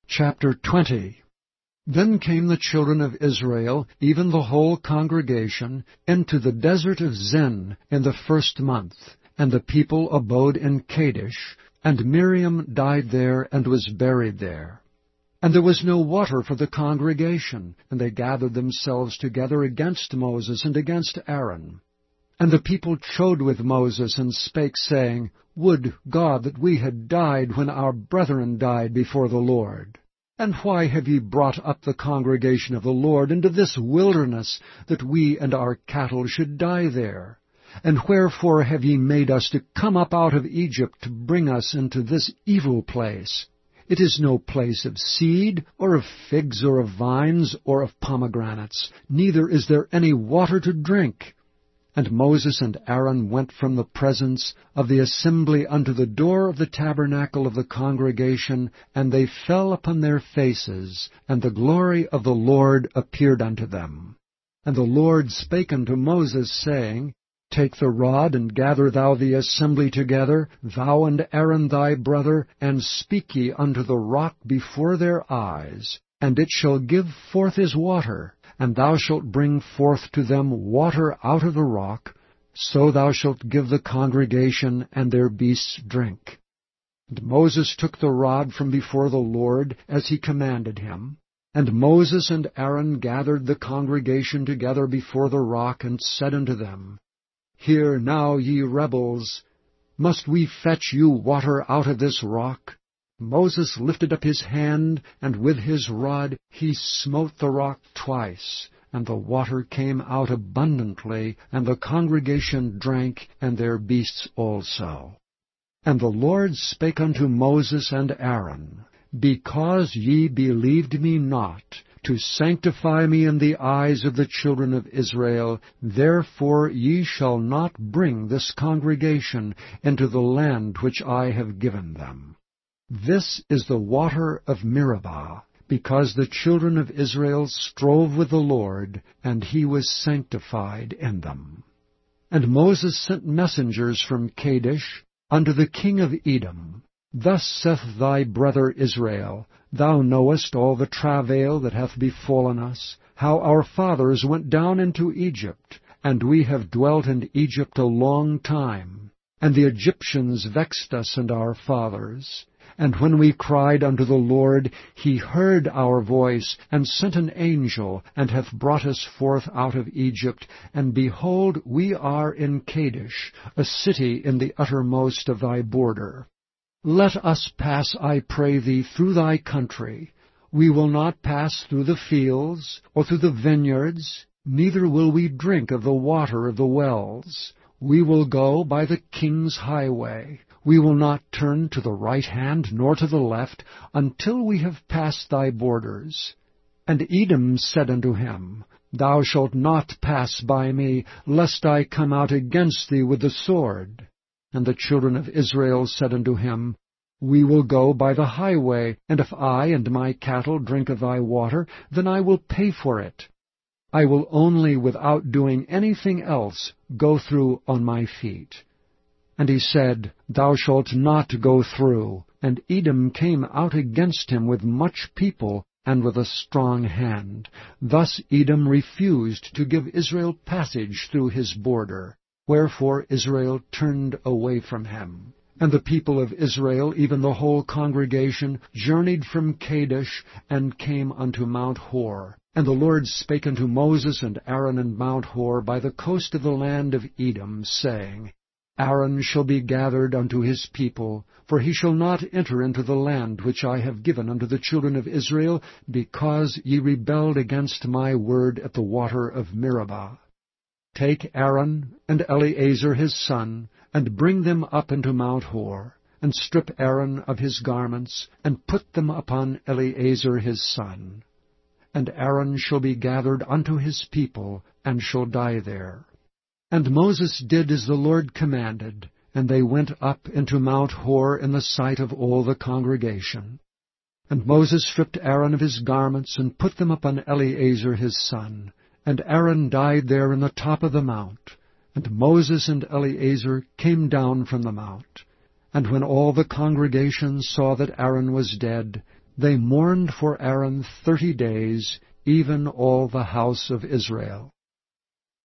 Chapter 20. Then came the children of Israel, even the whole congregation, into the desert of Zin in the 1st month, and the people abode in Kadesh, and Miriam died there and was buried there. And there was no water for the congregation, and they gathered themselves together against Moses and against Aaron. And the people chode with Moses, and spake, saying, Would God that we had died when our brethren died before the Lord! And why have ye brought up the congregation of the Lord into this wilderness, that we and our cattle should die there? And wherefore have ye made us to come up out of Egypt to bring us into this evil place? It is no place of seed, or of figs, or of vines, or of pomegranates, neither is there any water to drink. And Moses and Aaron went from the presence of the assembly unto the door of the tabernacle of the congregation, and they fell upon their faces, and the glory of the Lord appeared unto them. And the Lord spake unto Moses, saying, Take the rod, and gather thou the assembly together, thou and Aaron thy brother, and speak ye unto the rock before their eyes, and it shall give forth his water. And thou shalt bring forth to them water out of the rock, so thou shalt give the congregation and their beasts drink. And Moses took the rod from before the Lord, as he commanded him. And Moses and Aaron gathered the congregation together before the rock, and said unto them, Hear now, ye rebels, must we fetch you water out of this rock? Moses lifted up his hand, and with his rod he smote the rock twice, and the water came out abundantly, and the congregation drank, and their beasts also. And the Lord spake unto Moses and Aaron, Because ye believed me not, to sanctify me in the eyes of the children of Israel, therefore ye shall not bring this congregation into the land which I have given them. This is the water of Meribah, because the children of Israel strove with the Lord, and he was sanctified in them. And Moses sent messengers from Kadesh unto the king of Edom. Thus saith thy brother Israel, Thou knowest all the travail that hath befallen us, how our fathers went down into Egypt, and we have dwelt in Egypt a long time. And the Egyptians vexed us and our fathers. And when we cried unto the Lord, he heard our voice, and sent an angel, and hath brought us forth out of Egypt. And behold, we are in Kadesh, a city in the uttermost of thy border. Let us pass, I pray thee, through thy country. We will not pass through the fields, or through the vineyards, neither will we drink of the water of the wells. We will go by the king's highway. We will not turn to the right hand nor to the left, until we have passed thy borders. And Edom said unto him, Thou shalt not pass by me, lest I come out against thee with the sword. And the children of Israel said unto him, We will go by the highway, and if I and my cattle drink of thy water, then I will pay for it. I will only, without doing anything else, go through on my feet. And he said, Thou shalt not go through. And Edom came out against him with much people, and with a strong hand. Thus Edom refused to give Israel passage through his border. Wherefore Israel turned away from him. And the people of Israel, even the whole congregation, journeyed from Kadesh, and came unto Mount Hor. And the Lord spake unto Moses and Aaron in Mount Hor by the coast of the land of Edom, saying, Aaron shall be gathered unto his people, for he shall not enter into the land which I have given unto the children of Israel, because ye rebelled against my word at the water of Meribah. Take Aaron and Eleazar his son, and bring them up into Mount Hor, and strip Aaron of his garments, and put them upon Eleazar his son. And Aaron shall be gathered unto his people, and shall die there. And Moses did as the Lord commanded, and they went up into Mount Hor in the sight of all the congregation. And Moses stripped Aaron of his garments, and put them upon Eleazar his son. And Aaron died there in the top of the mount. And Moses and Eleazar came down from the mount. And when all the congregation saw that Aaron was dead, They mourned for Aaron 30 days, even all the house of Israel.